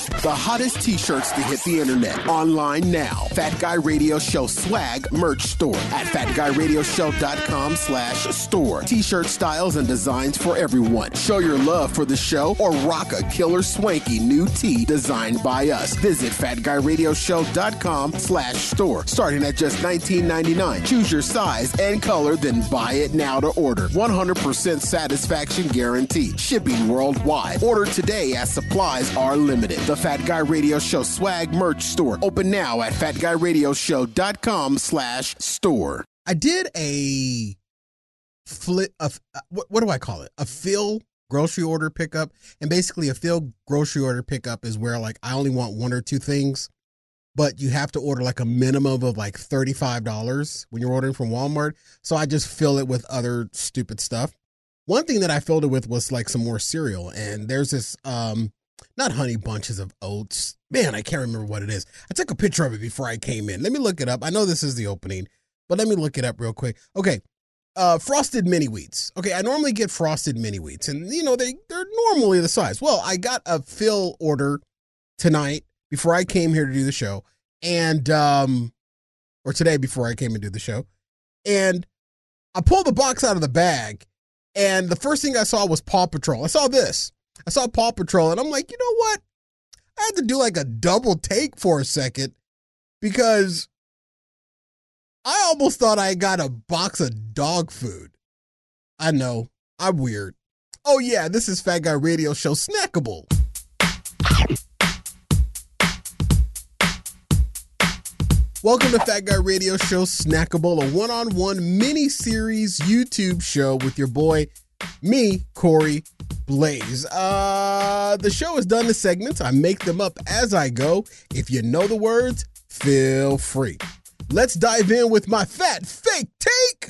The hottest t-shirts to hit the internet. Online now. Fat Guy Radio Show swag merch store at fatguyradioshow.com/store. T-shirt styles and designs for everyone. Show your love for the show or rock a killer swanky new tee designed by us. Visit fatguyradioshow.com/store. Starting at just $19.99. Choose your size and color, then buy it now to order. 100% satisfaction guarantee. Shipping worldwide. Order today as supplies are limited. The Fat Guy Radio Show swag merch store. Open now at fatguyradioshow.com/store. I did a what do I call it? A fill grocery order pickup. And basically a fill grocery order pickup is where like I only want one or two things, but you have to order like a minimum of like $35 when you're ordering from Walmart. So I just fill it with other stupid stuff. One thing that I filled it with was like some more cereal, and there's this not Honey Bunches of Oats. Man, I can't remember what it is. I took a picture of it before I came in. Let me look it up. I know this is the opening, but let me look it up real quick. Okay. Frosted Mini Wheats. Okay, I normally get Frosted Mini Wheats, and you know, they're normally the size. Well, I got a fill order tonight before I came here to do the show, and or today before I came and do the show, and I pulled the box out of the bag, and the first thing I saw was Paw Patrol. I saw Paw Patrol, and I'm like, you know what? I had to do like a double take for a second because I almost thought I got a box of dog food. I know, I'm weird. Oh yeah, this is Fat Guy Radio Show Snackable. Welcome to Fat Guy Radio Show Snackable, a one-on-one mini-series YouTube show with your boy, me, Corey Blaze. The show is done in segments. I make them up as I go. If you know the words, feel free. Let's dive in with my fat fake take.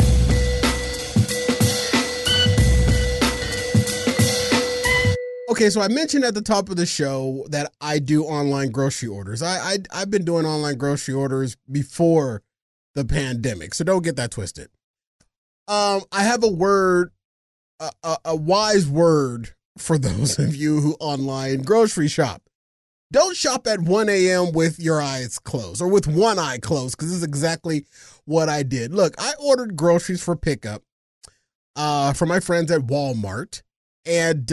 Okay, so I mentioned at the top of the show that I do online grocery orders. I've been doing online grocery orders before the pandemic, so don't get that twisted. I have a word, a wise word for those of you who online grocery shop. Don't shop at 1 a.m. with your eyes closed or with one eye closed, because this is exactly what I did. Look, I ordered groceries for pickup from my friends at Walmart, and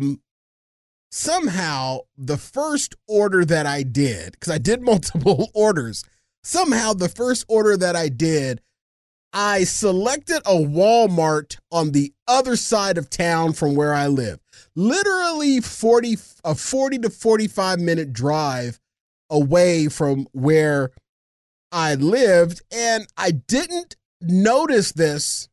somehow the first order that I did, because I did multiple orders, somehow the first order that I did, I selected a Walmart on the other side of town from where I live. Literally a 40 to 45 minute drive away from where I lived. And I didn't notice this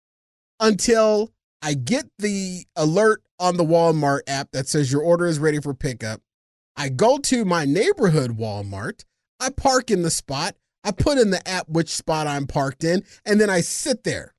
until I get the alert on the Walmart app that says your order is ready for pickup. I go to my neighborhood Walmart. I park in the spot. I put in the app which spot I'm parked in, and then I sit there.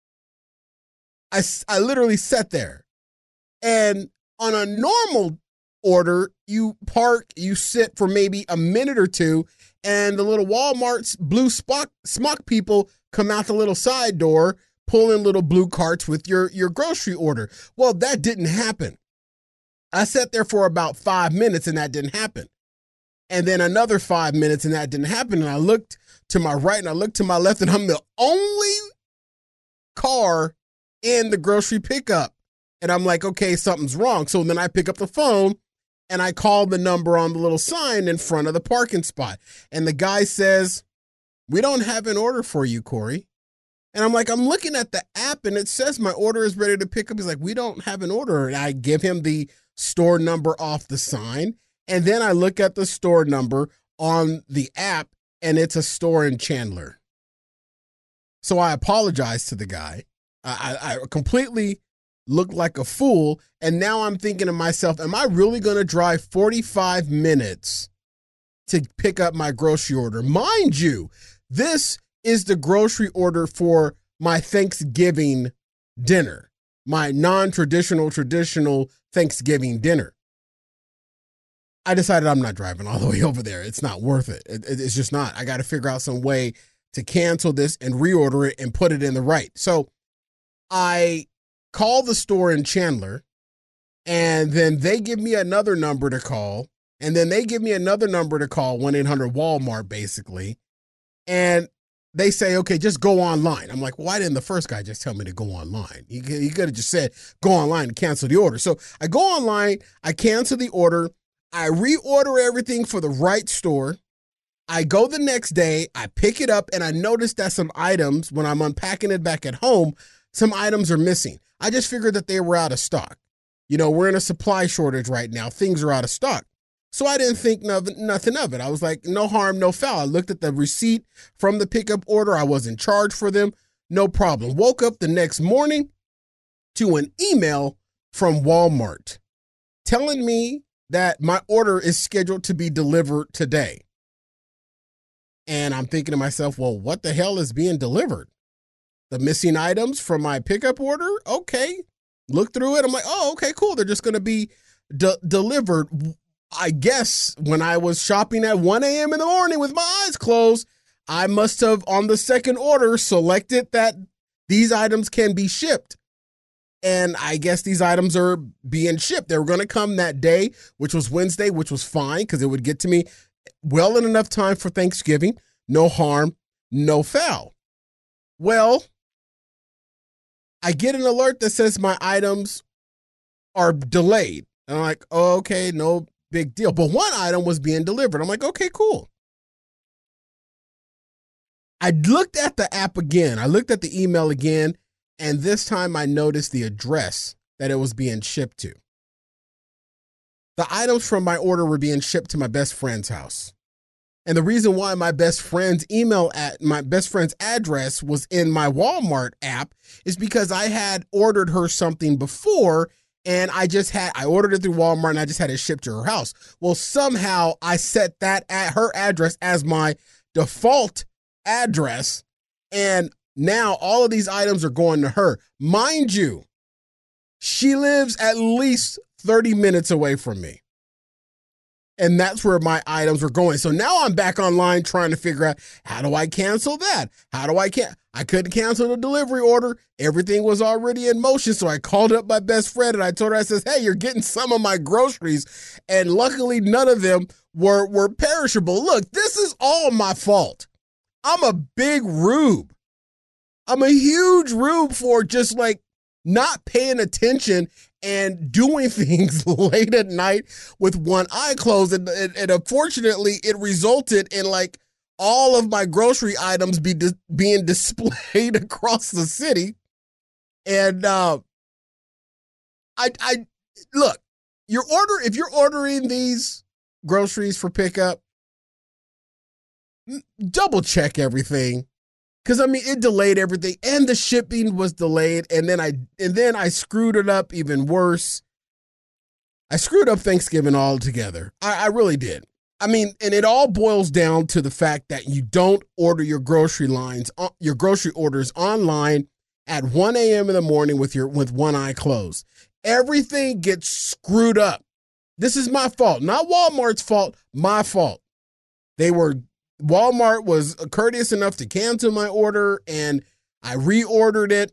I literally sat there. And on a normal order, you park, you sit for maybe a minute or two, and the little Walmart's blue smock people come out the little side door, pulling little blue carts with your grocery order. Well, that didn't happen. I sat there for about 5 minutes, and that didn't happen. And then another 5 minutes, and that didn't happen. And I looked to my right and I looked to my left, and I'm the only car in the grocery pickup. And I'm like, okay, something's wrong. So then I pick up the phone and I call the number on the little sign in front of the parking spot. And the guy says, "We don't have an order for you, Corey." And I'm like, I'm looking at the app and it says my order is ready to pick up. He's like, "We don't have an order." And I give him the store number off the sign. And then I look at the store number on the app, and it's a store in Chandler. So I apologize to the guy. I completely looked like a fool. And now I'm thinking to myself, am I really going to drive 45 minutes to pick up my grocery order? Mind you, this is the grocery order for my Thanksgiving dinner, my non-traditional, traditional Thanksgiving dinner. I decided I'm not driving all the way over there. It's not worth it. It's just not. I got to figure out some way to cancel this and reorder it and put it in the right. So I call the store in Chandler, and then they give me another number to call. And then they give me another number to call, 1-800-Walmart, basically. And they say, okay, just go online. I'm like, why didn't the first guy just tell me to go online? He could have just said, go online and cancel the order. So I go online, I cancel the order, I reorder everything for the right store. I go the next day, I pick it up, and I notice that some items, when I'm unpacking it back at home, some items are missing. I just figured that they were out of stock. You know, we're in a supply shortage right now. Things are out of stock. So I didn't think nothing of it. I was like, no harm, no foul. I looked at the receipt from the pickup order. I wasn't charged for them. No problem. Woke up the next morning to an email from Walmart telling me that my order is scheduled to be delivered today. And I'm thinking to myself, well, what the hell is being delivered? The missing items from my pickup order? Okay. Look through it. I'm like, oh, okay, cool. They're just going to be delivered. I guess when I was shopping at 1 a.m. in the morning with my eyes closed, I must have, on the second order, selected that these items can be shipped. And I guess these items are being shipped. They were going to come that day, which was Wednesday, which was fine because it would get to me well in enough time for Thanksgiving. No harm, no foul. Well, I get an alert that says my items are delayed. And I'm like, oh, okay, no big deal. But one item was being delivered. I'm like, okay, cool. I looked at the app again. I looked at the email again. And this time I noticed the address that it was being shipped to. The items from my order were being shipped to my best friend's house. And the reason why my best friend's address was in my Walmart app is because I had ordered her something before, and I ordered it through Walmart and I just had it shipped to her house. Well, somehow I set that at her address as my default address, and now all of these items are going to her. Mind you, she lives at least 30 minutes away from me. And that's where my items were going. So now I'm back online trying to figure out, how do I cancel that? I couldn't cancel the delivery order. Everything was already in motion. So I called up my best friend and I told her, I says, hey, you're getting some of my groceries. And luckily none of them were perishable. Look, this is all my fault. I'm a big rube. I'm a huge rube for just like not paying attention and doing things late at night with one eye closed. And unfortunately, it resulted in like all of my grocery items being displayed across the city. And I look, if you're ordering these groceries for pickup, double check everything. Because, I mean, it delayed everything, and the shipping was delayed, and then I screwed it up even worse. I screwed up Thanksgiving altogether. I really did. I mean, and it all boils down to the fact that you don't order your grocery orders online at 1 a.m. in the morning with one eye closed. Everything gets screwed up. This is my fault, not Walmart's fault, my fault. Walmart was courteous enough to cancel my order, and I reordered it.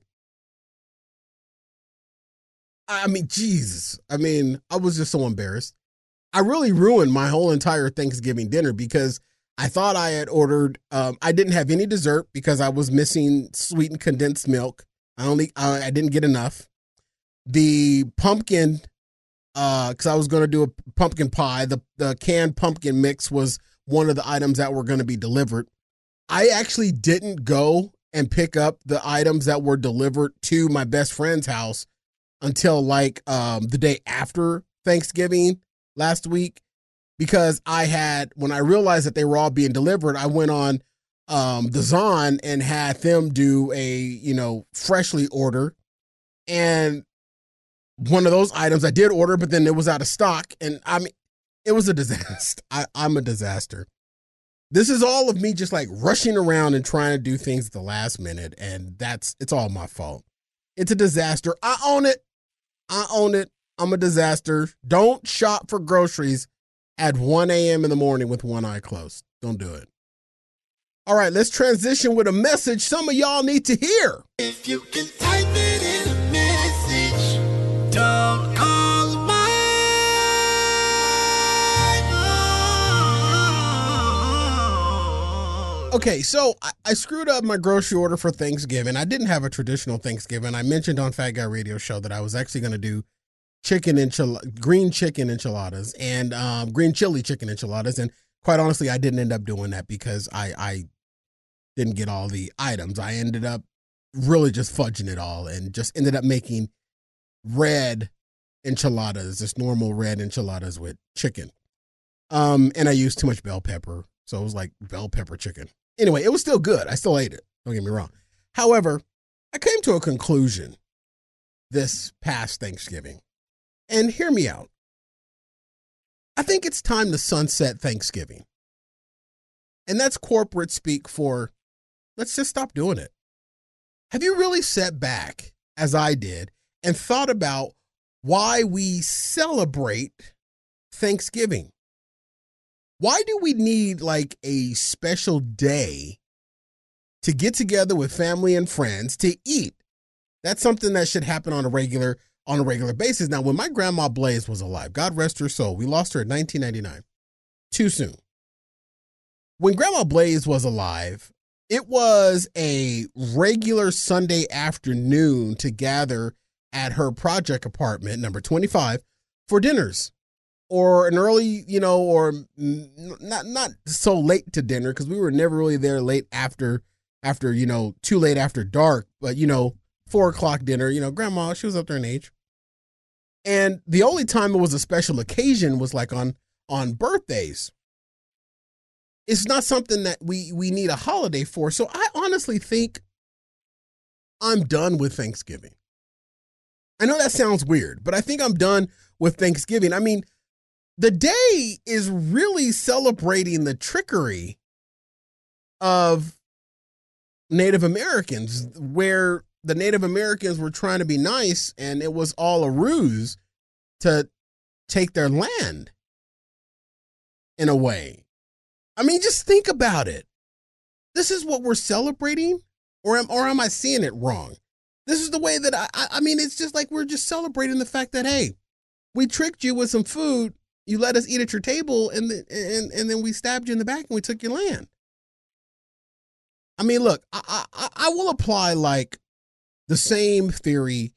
I mean, Jesus. I mean, I was just so embarrassed. I really ruined my whole entire Thanksgiving dinner because I thought I had ordered, I didn't have any dessert because I was missing sweetened condensed milk. I didn't get enough. The pumpkin, because I was going to do a pumpkin pie, the canned pumpkin mix was one of the items that were going to be delivered. I actually didn't go and pick up the items that were delivered to my best friend's house until like the day after Thanksgiving last week, because when I realized that they were all being delivered, I went on the Zon and had them do a, freshly order. And one of those items I did order, but then it was out of stock. And I mean, it was a disaster. I'm a disaster. This is all of me just like rushing around and trying to do things at the last minute. And it's all my fault. It's a disaster. I own it. I'm a disaster. Don't shop for groceries at 1 a.m. in the morning with one eye closed. Don't do it. All right, let's transition with a message some of y'all need to hear. If you can type it in a message, don't call my Okay, so I screwed up my grocery order for Thanksgiving. I didn't have a traditional Thanksgiving. I mentioned on Fat Guy Radio Show that I was actually going to do green chicken enchiladas and green chili chicken enchiladas. And quite honestly, I didn't end up doing that because I didn't get all the items. I ended up really just fudging it all and just ended up making red enchiladas, just normal red enchiladas with chicken. And I used too much bell pepper. So it was like bell pepper chicken. Anyway, it was still good. I still ate it. Don't get me wrong. However, I came to a conclusion this past Thanksgiving. And hear me out. I think it's time to sunset Thanksgiving. And that's corporate speak for let's just stop doing it. Have you really sat back, as I did, and thought about why we celebrate Thanksgiving? Why do we need like a special day to get together with family and friends to eat? That's something that should happen on a regular basis. Now, when my grandma Blaze was alive, God rest her soul, we lost her in 1999. Too soon. When Grandma Blaze was alive, it was a regular Sunday afternoon to gather at her project apartment, number 25, for dinners. Or an early, or not so late to dinner, because we were never really there late after, too late after dark, but, 4:00 dinner, grandma, she was up there in age. And the only time it was a special occasion was like on birthdays. It's not something that we need a holiday for. So I honestly think I'm done with Thanksgiving. I know that sounds weird, but I think I'm done with Thanksgiving. I mean, the day is really celebrating the trickery of Native Americans, where the Native Americans were trying to be nice and it was all a ruse to take their land in a way. I mean, just think about it. This is what we're celebrating, or am I seeing it wrong? This is the way that I mean, it's just like we're just celebrating the fact that, hey, we tricked you with some food. You let us eat at your table, and then we stabbed you in the back and we took your land. I mean, look, I will apply like the same theory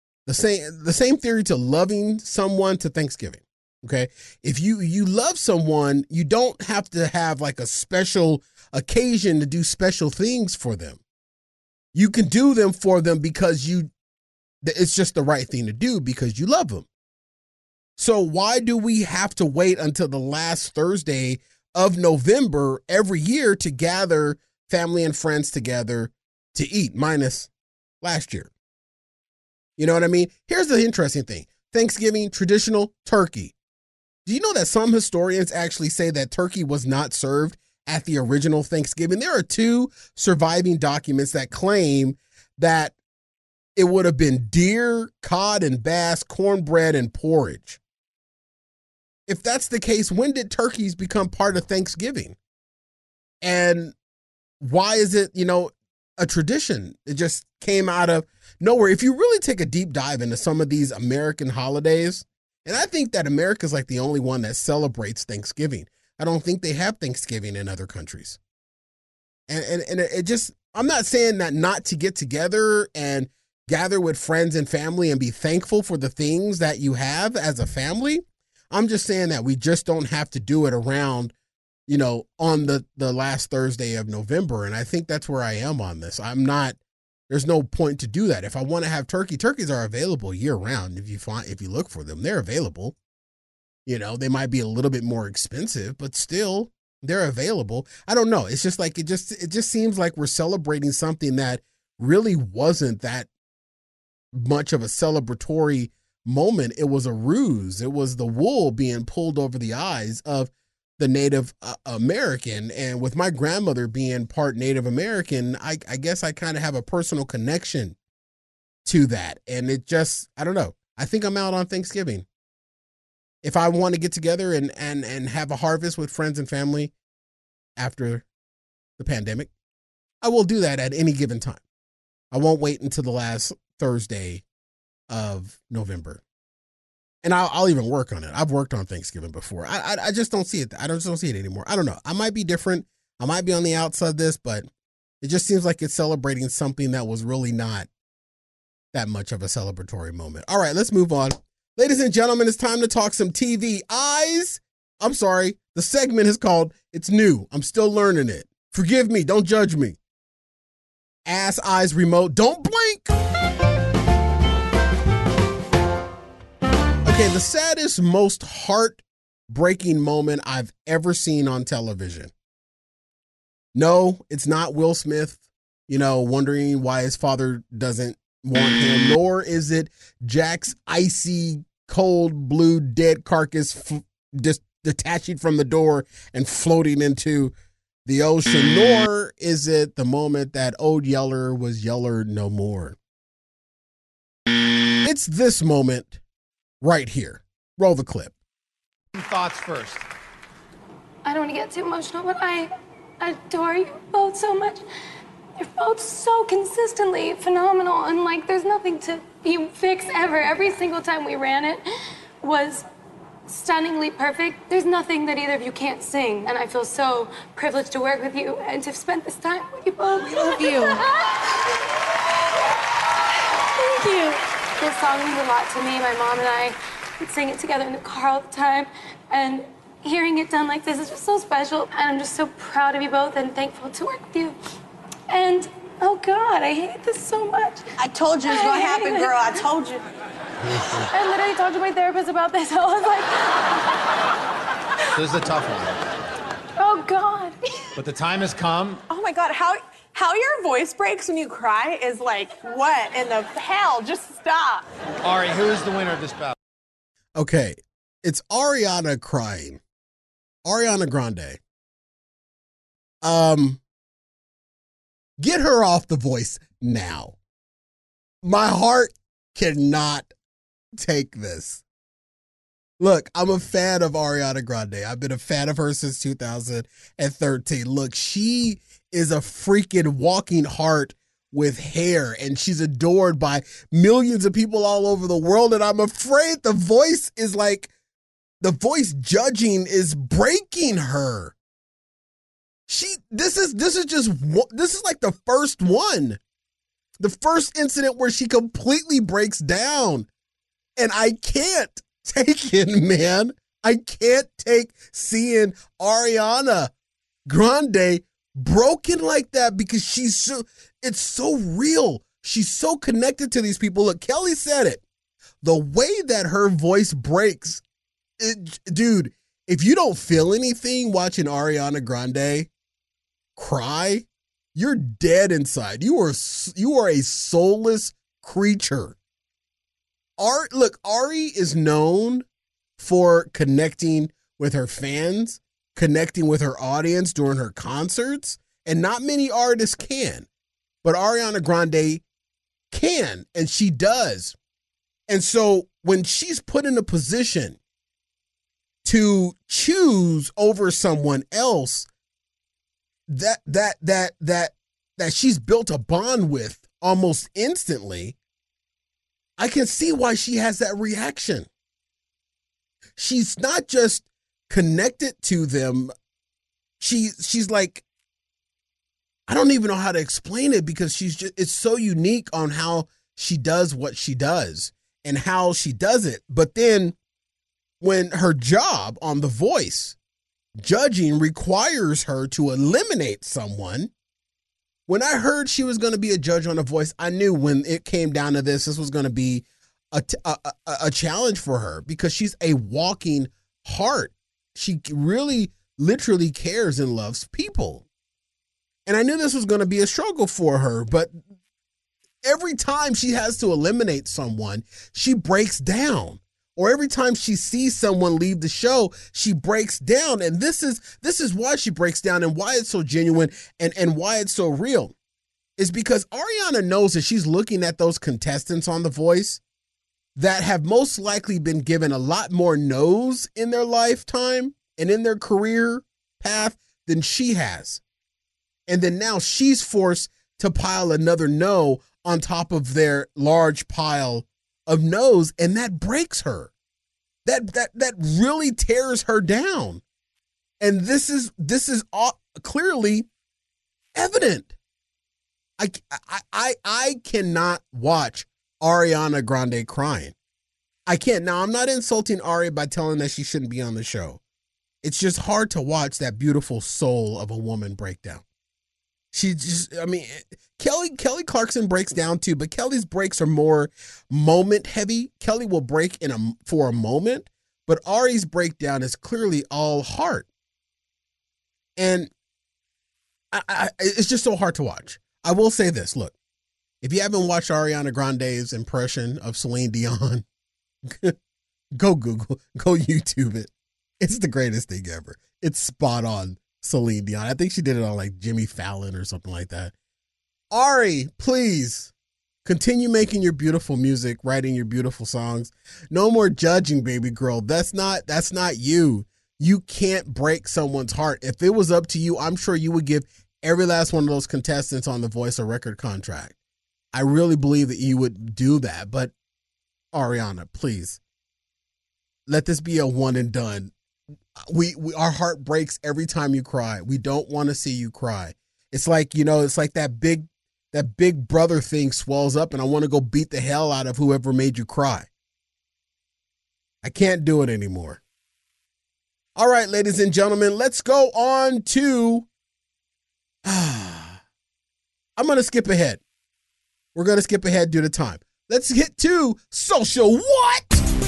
to loving someone to Thanksgiving. Okay, if you love someone, you don't have to have like a special occasion to do special things for them. You can do them for them because it's just the right thing to do because you love them. So why do we have to wait until the last Thursday of November every year to gather family and friends together to eat, minus last year? You know what I mean? Here's the interesting thing. Thanksgiving, traditional turkey. Do you know that some historians actually say that turkey was not served at the original Thanksgiving? There are 2 surviving documents that claim that it would have been deer, cod and bass, cornbread, and porridge. If that's the case, when did turkeys become part of Thanksgiving? And why is it, a tradition? It just came out of nowhere. If you really take a deep dive into some of these American holidays, and I think that America's like the only one that celebrates Thanksgiving. I don't think they have Thanksgiving in other countries. And it just, I'm not saying that not to get together and gather with friends and family and be thankful for the things that you have as a family. I'm just saying that we just don't have to do it around, on the last Thursday of November. And I think that's where I am on this. There's no point to do that. If I want to have turkeys are available year round. If you look for them, they're available. They might be a little bit more expensive, but still they're available. I don't know. It's just like, it just seems like we're celebrating something that really wasn't that much of a celebratory moment. It was a ruse. It was the wool being pulled over the eyes of the Native American. And with my grandmother being part Native American, I guess I kind of have a personal connection to that. And it just, I don't know. I think I'm out on Thanksgiving. If I want to get together and have a harvest with friends and family after the pandemic, I will do that at any given time. I won't wait until the last Thursday of November. And I'll even work on it. I've worked on Thanksgiving before. I just don't see it. I just don't see it anymore. I don't know. I might be different. I might be on the outside of this, but it just seems like it's celebrating something that was really not that much of a celebratory moment. All right, let's move on. Ladies and gentlemen, it's time to talk some TV. I'm sorry, the segment is called It's New. I'm still learning it. Forgive me, don't judge me. Ass Eyes Remote, don't blink. Okay, the saddest, most heartbreaking moment I've ever seen on television. No, it's not Will Smith, wondering why his father doesn't want him, nor is it Jack's icy, cold, blue, dead carcass detaching from the door and floating into the ocean, nor is it the moment that old Yeller was Yeller no more. It's this moment right here. Roll the clip. Thoughts first. I don't want to get too emotional, but I adore you both so much. You're both so consistently phenomenal, and there's nothing to be fixed ever. Every single time we ran it was stunningly perfect. There's nothing that either of you can't sing, and I feel so privileged to work with you and to have spent this time with you both. We love you. Thank you. This song means a lot to me. My mom and I would sing it together in the car all the time, and hearing it done like this is just so special, and I'm just so proud of you both and thankful to work with you. And, oh God, I hate this so much. I told you it was gonna happen, girl. I told you. I literally talked to my therapist about this. I was like... This is a tough one. Oh, God. But the time has come. Oh my God, how your voice breaks when you cry is like, what in the hell? Just stop. Ari, who is the winner of this battle? Okay, it's Ariana crying. Ariana Grande. Get her off The Voice now. My heart cannot take this. Look, I'm a fan of Ariana Grande. I've been a fan of her since 2013. Look, she is a freaking walking heart with hair, and she's adored by millions of people all over the world. And I'm afraid The Voice judging is breaking her. This is like the first one. The first incident where she completely breaks down. And I can't take it, man. I can't take seeing Ariana Grande broken like that because it's so real. She's so connected to these people. Look, Kelly said it. The way that her voice breaks, dude, if you don't feel anything watching Ariana Grande cry, you're dead inside. You are a soulless creature. Ari is known for connecting with her fans, connecting with her audience during her concerts, and not many artists can. But Ariana Grande can, and she does. And so when she's put in a position to choose over someone else that she's built a bond with almost instantly, I can see why she has that reaction. She's not just connected to them. She's like, I don't even know how to explain it because it's so unique on how she does what she does and how she does it. But then when her job on The Voice, judging, requires her to eliminate someone, when I heard she was going to be a judge on The Voice, I knew when it came down to this was going to be a challenge for her because she's a walking heart. She really, literally cares and loves people. And I knew this was going to be a struggle for her, but every time she has to eliminate someone, she breaks down. Or every time she sees someone leave the show, she breaks down. And this is why she breaks down and why it's so genuine and why it's so real. Is because Ariana knows that she's looking at those contestants on The Voice that have most likely been given a lot more no's in their lifetime and in their career path than she has. And then now she's forced to pile another no on top of their large pile of no's, and that breaks her. That really tears her down. And this is clearly evident. I cannot watch Ariana Grande crying. I can't. Now, I'm not insulting Ari by telling that she shouldn't be on the show. It's just hard to watch that beautiful soul of a woman break down. She just, I mean, Kelly Clarkson breaks down too, but Kelly's breaks are more moment heavy. Kelly will break for a moment, but Ari's breakdown is clearly all heart. And it's just so hard to watch. I will say this, look, if you haven't watched Ariana Grande's impression of Celine Dion, go Google, go YouTube it. It's the greatest thing ever. It's spot on Celine Dion. I think she did it on like Jimmy Fallon or something like that. Ari, please continue making your beautiful music, writing your beautiful songs. No more judging, baby girl. That's not you. You can't break someone's heart. If it was up to you, I'm sure you would give every last one of those contestants on The Voice a record contract. I really believe that you would do that. But Ariana, please, let this be a one and done. Our heart breaks every time you cry. We don't want to see you cry. It's like, it's like that big brother thing swells up and I want to go beat the hell out of whoever made you cry. I can't do it anymore. All right, ladies and gentlemen, let's go on to, I'm going to skip ahead. We're going to skip ahead due to time. Let's get to social what?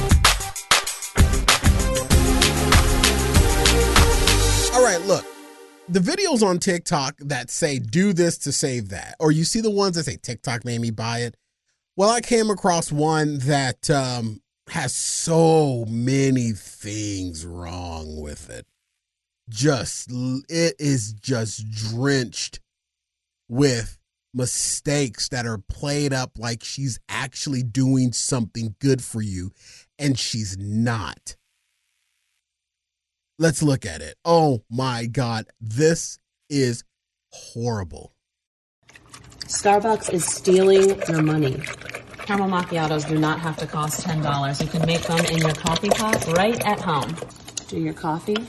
All right, look, the videos on TikTok that say do this to save that, or you see the ones that say TikTok made me buy it. Well, I came across one that has so many things wrong with it. It is just drenched with mistakes that are played up like she's actually doing something good for you, and she's not. Let's look at it. Oh my God, this is horrible. Starbucks is stealing your money. Caramel macchiatos do not have to cost $10. You can make them in your coffee pot right at home. Do your coffee.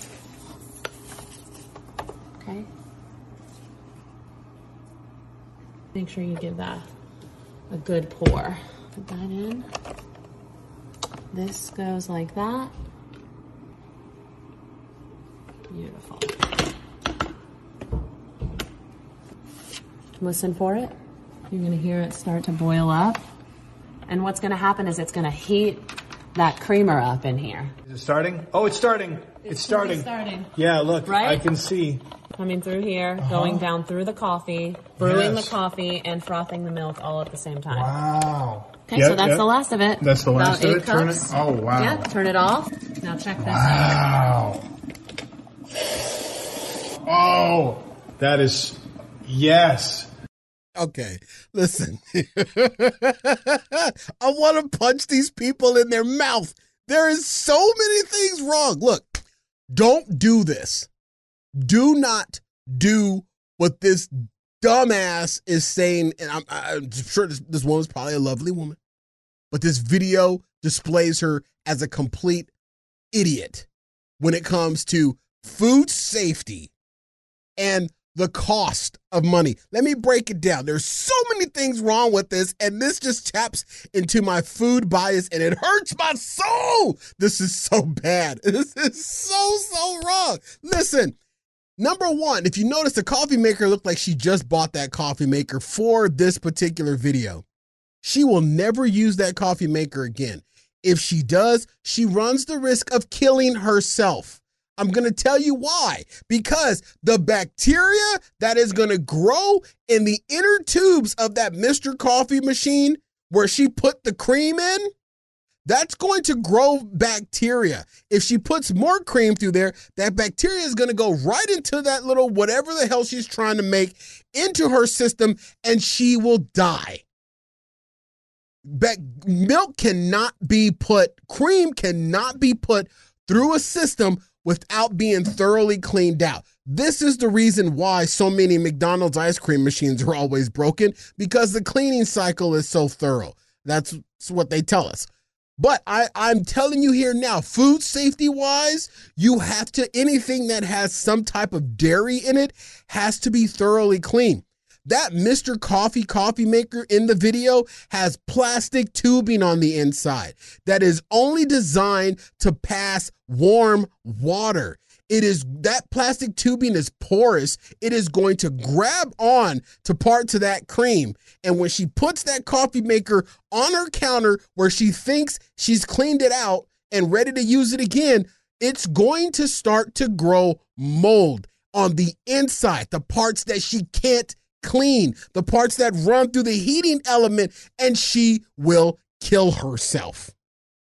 Okay. Make sure you give that a good pour. Put that in. This goes like that. Beautiful. Listen for it. You're going to hear it start to boil up. And what's going to happen is it's going to heat that creamer up in here. Is it starting? Oh, it's starting. It's starting. Yeah, look, right? I can see. Coming through here, going down through the coffee, brewing the coffee, and frothing the milk all at the same time. Wow. Okay, so that's the last of it. That's the last of it? Turn it. Oh, wow. Yeah, turn it off. Now check this Wow. out. Oh, that is, yes. Okay, listen. I want to punch these people in their mouth. There is so many things wrong. Look, don't do this. Do not do what this dumbass is saying. And I'm sure this woman's probably a lovely woman, but this video displays her as a complete idiot when it comes to food safety and the cost of money. Let me break it down. There's so many things wrong with this, and this just taps into my food bias, and it hurts my soul. This is so bad. This is so wrong. Listen, number one, if you notice, the coffee maker looked like she just bought that coffee maker for this particular video. She will never use that coffee maker again. If she does, she runs the risk of killing herself. I'm going to tell you why. Because the bacteria that is going to grow in the inner tubes of that Mr. Coffee machine where she put the cream in, that's going to grow bacteria. If she puts more cream through there, that bacteria is going to go right into that little whatever the hell she's trying to make into her system, and she will die. Milk cannot be put, cream cannot be put through a system without being thoroughly cleaned out. This is the reason why so many McDonald's ice cream machines are always broken, because the cleaning cycle is so thorough. That's what they tell us. But I'm telling you here now, food safety wise, you have to, anything that has some type of dairy in it has to be thoroughly clean. That Mr. Coffee maker in the video has plastic tubing on the inside that is only designed to pass warm water. That plastic tubing is porous. It is going to grab on to parts of that cream. And when she puts that coffee maker on her counter where she thinks she's cleaned it out and ready to use it again, it's going to start to grow mold on the inside, the parts that she can't clean, the parts that run through the heating element, and she will kill herself.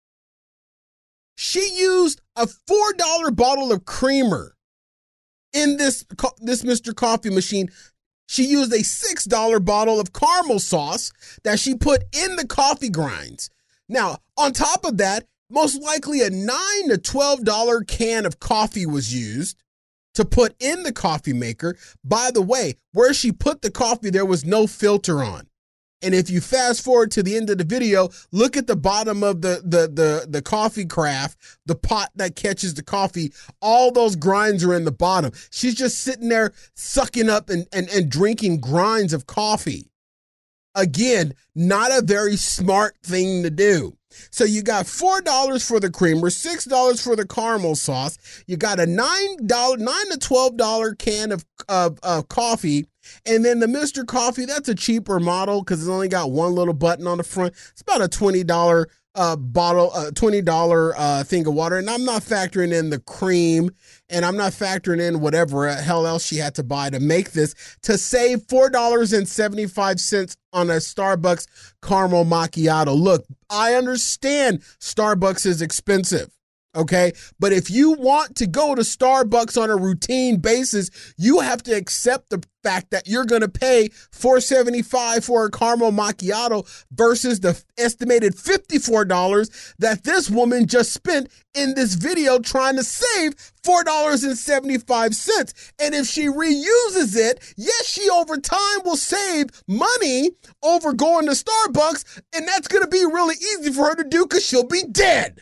She used a $4 bottle of creamer in this Mr. Coffee machine. She used a $6 bottle of caramel sauce that she put in the coffee grinds. Now, on top of that, most likely a $9 to $12 can of coffee was used to put in the coffee maker. By the way, where she put the coffee, there was no filter on. And if you fast forward to the end of the video, look at the bottom of the coffee craft, the pot that catches the coffee. All those grinds are in the bottom. She's just sitting there sucking up and drinking grinds of coffee. Again, not a very smart thing to do. So you got $4 for the creamer, $6 for the caramel sauce. You got a $9 to $12 can of coffee. And then the Mr. Coffee, that's a cheaper model because it's only got one little button on the front. It's about a $20 bottle, $20 thing of water. And I'm not factoring in the cream, and I'm not factoring in whatever hell else she had to buy to make this, to save $4.75 on a Starbucks caramel macchiato. Look, I understand Starbucks is expensive. Okay, but if you want to go to Starbucks on a routine basis, you have to accept the fact that you're going to pay $4.75 for a caramel macchiato versus the estimated $54 that this woman just spent in this video trying to save $4.75. And if she reuses it, yes, she over time will save money over going to Starbucks, and that's going to be really easy for her to do because she'll be dead.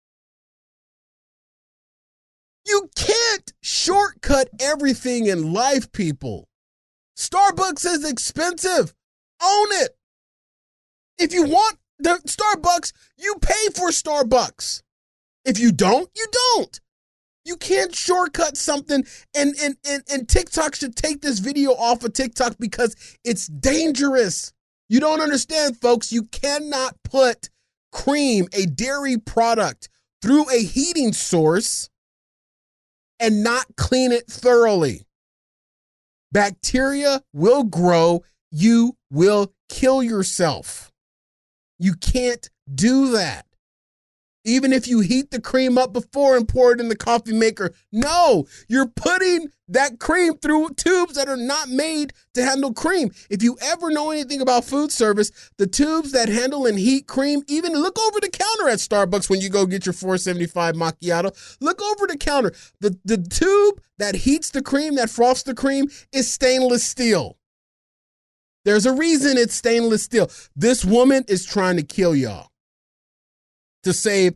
You can't shortcut everything in life, people. Starbucks is expensive. Own it. If you want the Starbucks, you pay for Starbucks. If you don't, you don't. You can't shortcut something, and TikTok should take this video off of TikTok because it's dangerous. You don't understand, folks. You cannot put cream, a dairy product, through a heating source and not clean it thoroughly. Bacteria will grow. You will kill yourself. You can't do that. Even if you heat the cream up before and pour it in the coffee maker, no, you're putting that cream through tubes that are not made to handle cream. If you ever know anything about food service, the tubes that handle and heat cream, even look over the counter at Starbucks when you go get your $4.75 macchiato. Look over the counter. The tube that heats the cream, that froths the cream, is stainless steel. There's a reason it's stainless steel. This woman is trying to kill y'all to save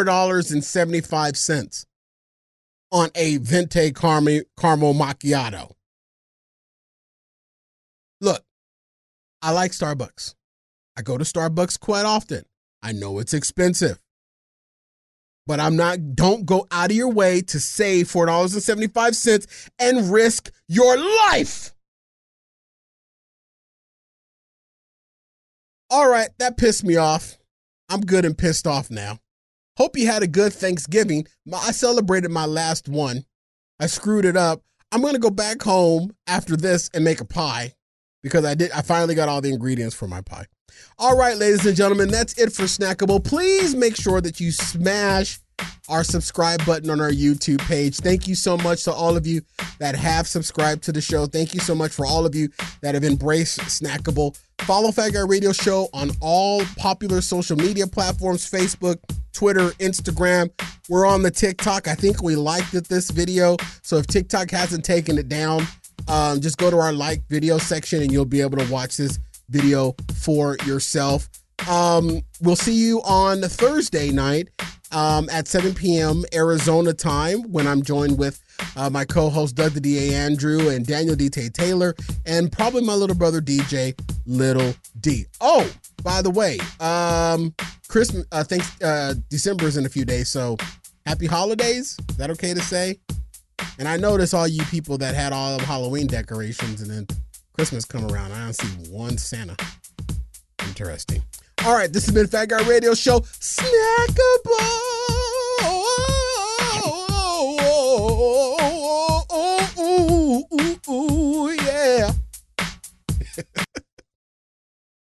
$4.75 on a venti caramel macchiato. Look, I like Starbucks. I go to Starbucks quite often. I know it's expensive, but don't go out of your way to save $4.75 and risk your life. All right, that pissed me off. I'm good and pissed off now. Hope you had a good Thanksgiving. I celebrated my last one. I screwed it up. I'm going to go back home after this and make a pie because I finally got all the ingredients for my pie. All right, ladies and gentlemen, that's it for Snackable. Please make sure that you smash our subscribe button on our YouTube page. Thank you so much to all of you that have subscribed to the show. Thank you so much for all of you that have embraced Snackable. Follow Fat Guy Radio Show on all popular social media platforms, Facebook, Twitter, Instagram. We're on the TikTok. I think we liked this video. So if TikTok hasn't taken it down, just go to our like video section and you'll be able to watch this video for yourself. We'll see you on Thursday night at 7 p.m. Arizona time when I'm joined with my co-host Doug the D.A. Andrew and Daniel D.T. Taylor and probably my little brother DJ Little D. Oh, by the way, Christmas, December is in a few days, so happy holidays. Is that okay to say? And I notice all you people that had all of Halloween decorations and then Christmas come around, I don't see one Santa. Interesting. All right, this has been Fat Guy Radio Show. Snackable.